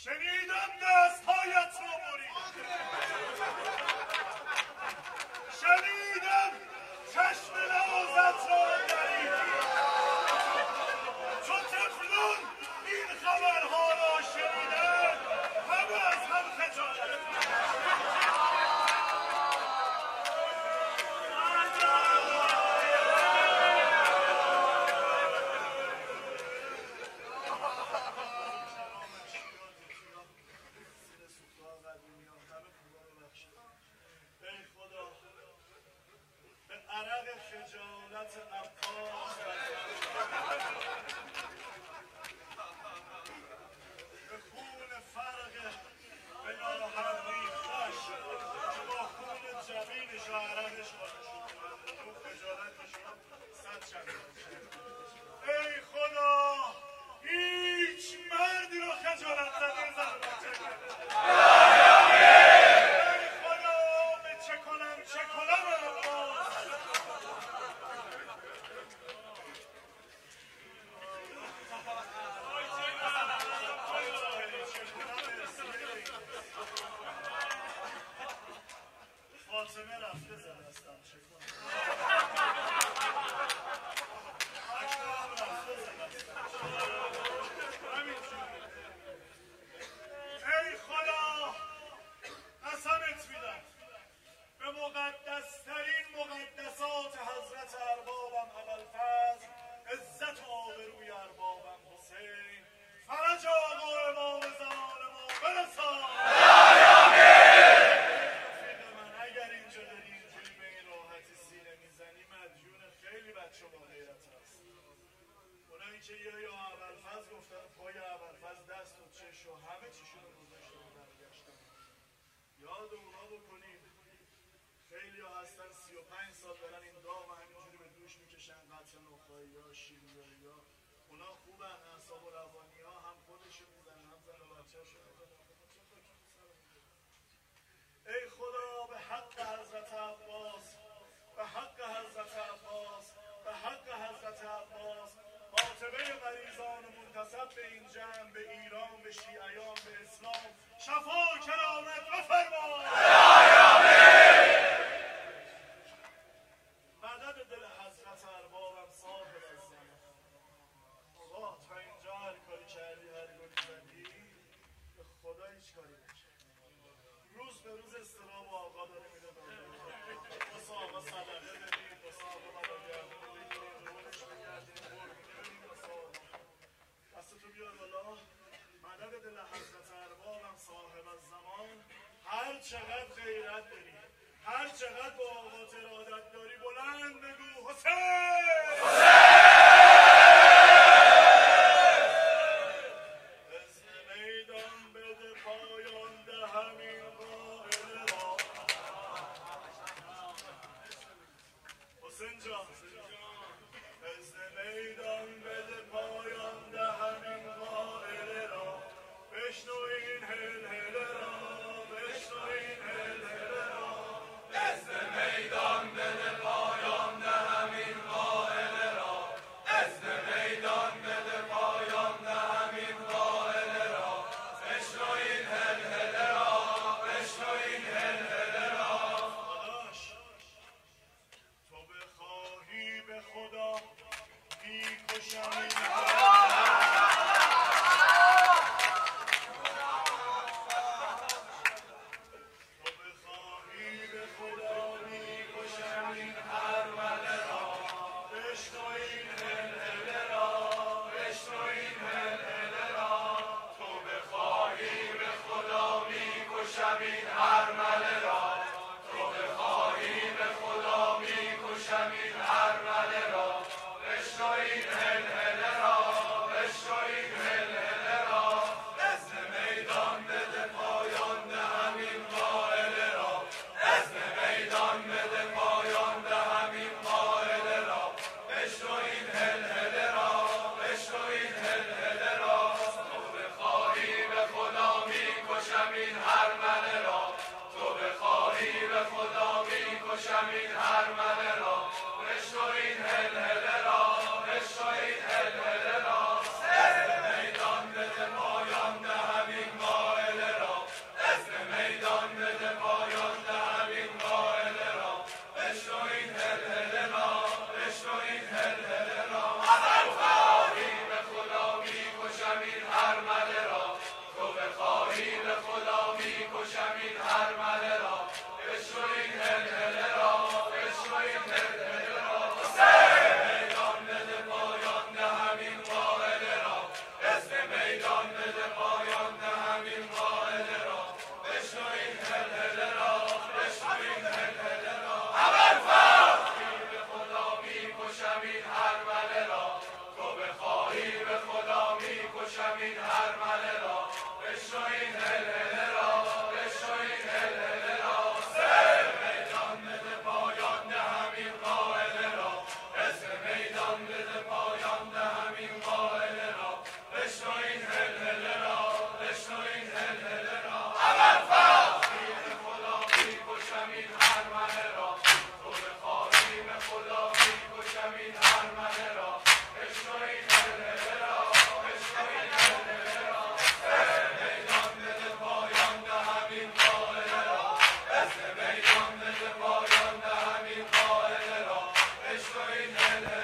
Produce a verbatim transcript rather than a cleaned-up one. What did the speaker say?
شنیدم دستهایت را برید، شنیدم چشم نازت را دریدی. چو طفلان این خبرها را شنیدند همه از هم خجالت ای خدا هیچ مردی رو خجالت زده زن ای خدا به چه کنم چه کنم عباس فاطمه رفته زدستم چه کنم ای خدا قسمت میدم به مقدسترین مقدسات حضرت اربابم ابوالفضل عزت و آبروی اربابم حسین فرج آقا امام زمان ما برسان رفیق من اگر اینجا داری اینجوری به این راحتی سینه میزنی مدیون خیلی بچه با غیرت هست. اونایی که یا یا ابوالفضل گفتن پای ابوالفضل دست و چش و همه چیشون رو گذاشته و برگشتن. یاد اونا بکنید خیلی ها هستن سی و پنج سال دارن این دام همینجوری به دوش میکشن قطع نخایی ها شیریایی ها. اونا خوبن اعصاب و روانی ها هم خودشو میزنن هم زن و بچه شو میزنن. ای خدا به حق حضرت عباس به حق حضرت عباس به حق حضرت عباس خاطبه مریضان و منتسب به این جمع به ایران به شیعیان به اسلام شفا کرامت بفرما مدد دل حضرت اربابم صاحب از زمان. آقا تا اینجا هر کاری کردی هر گلی زدی به خدا هیچ کاری نکرد. روز به روز اضطراب آقا داره میده داره واسه آقا صدقه بدید واسه آقا برگردون بگیرید رولش بگردید برگردید واسه آقا دستتو بیار بالا. مدد دل حضرت اربابم صاحب از زمان. هر چقدر غیرت داری هر چقدر با آقا ارادت داری بلند بگو حسین اذن میدان بده پایان ده همین قائل را. حسین جان اذن میدان بده پایان ده همین قائل را. بشنو این هل هل را بشنو این هل هل را. اذن میدان بده پایان ده همین قائل را. اذن میدان بده پایان ده همین قائل را. بشنو این هل هل را بشنو این هل هل را. داداش تو بخواهی به خدا میکشم این تو بخواهی به خدا میکشم این هرمله را. تو بخواهی بکشم این هرمله را بشنو این هلهله را بشنو این هلهله را سر میدان بده پایان دهم این قائله را اسم میدان بده پایان دهم این قائله را بشنو این هلهله را بشنو این هلهله را عمل فرض به خدا میکشم این هرمله را تو به خواهیم خدا میکشم این هرمله را بشنو این هلهله را بشنو این هلهله را سر میدان بده پایان دهم این قائله را اسم میدان بده پایان دهم این قائله را بشنو این هلهله